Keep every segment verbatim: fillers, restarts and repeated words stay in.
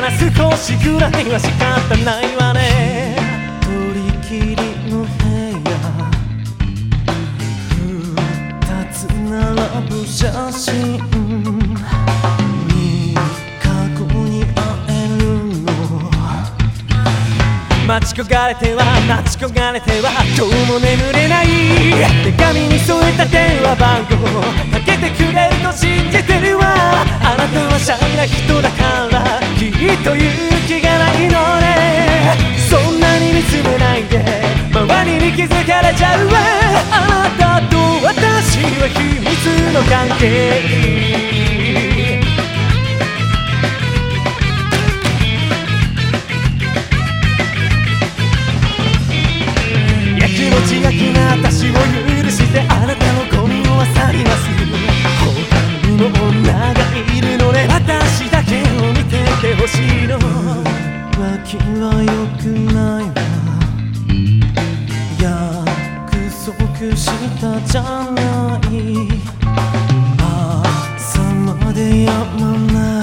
少しぐらいは仕方ないわね。取り切りの部屋、二つ並ぶ写真に過去に会えるの。待ち焦がれては待ち焦がれては今日も眠れない。手紙に添えた電話番号かけてくれると信じてるわ。あなたはシャイな人だからきっと勇気がないのね。そんなに見つめないで周りに気づかれちゃうわ。あなたと私は秘密の関係。気持ちがきな私を許してあなたのゴミを漁ります。他にも女がいるので私だけを見ててほしいの。浮気は良くないわ、約束したじゃない。朝までやまない。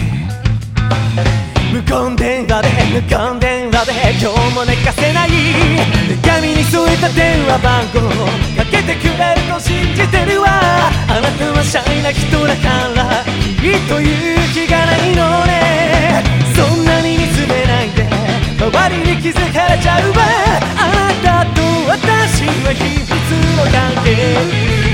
無言電話で無言電話で今日も寝かせない。手紙に添えた電話番号かけてくれると信じてるわ。あなたはシャイな人だからきっと勇気がないのね。そんなに見つめないで周りに気づかれちゃうわ。あなたと私は秘密の関係。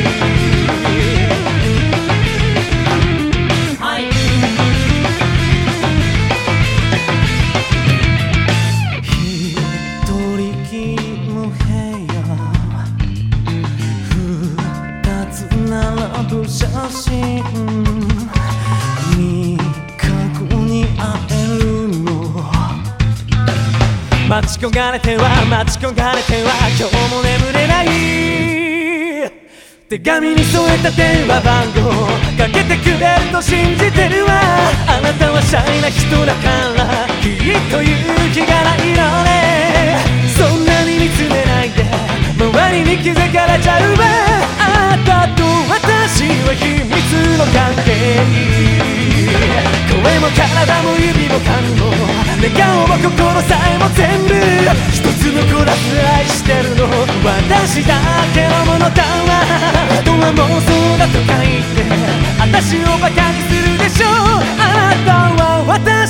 写真に過去に会えるの。待ち焦がれては待ち焦がれては今日も眠れない。手紙に添えた電話番号かけてくれると信じてるわ。あなたはシャイな人だからきっと勇気がないのね。そんなに見つめないで周りに気づかれちゃうわ。あなたと私は秘密の関係。声も体も指も髪も笑顔も心さえも全部一つのコーラス愛してるの。私だけのものだわ。人は妄想だとか言って私をバカにするでしょ。あなたは私